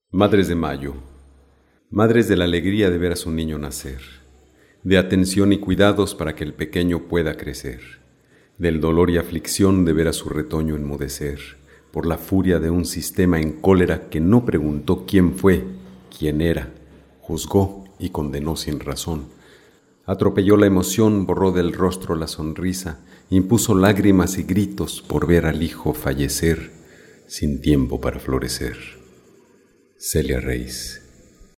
Madres de Mayo, madres de la alegría de ver a su niño nacer, de atención y cuidados para que el pequeño pueda crecer, del dolor y aflicción de ver a su retoño enmudecer, por la furia de un sistema en cólera que no preguntó quién fue, quién era, juzgó y condenó sin razón. Atropelló la emoción, borró del rostro la sonrisa, impuso lágrimas y gritos por ver al hijo fallecer sin tiempo para florecer. Celia Reyes.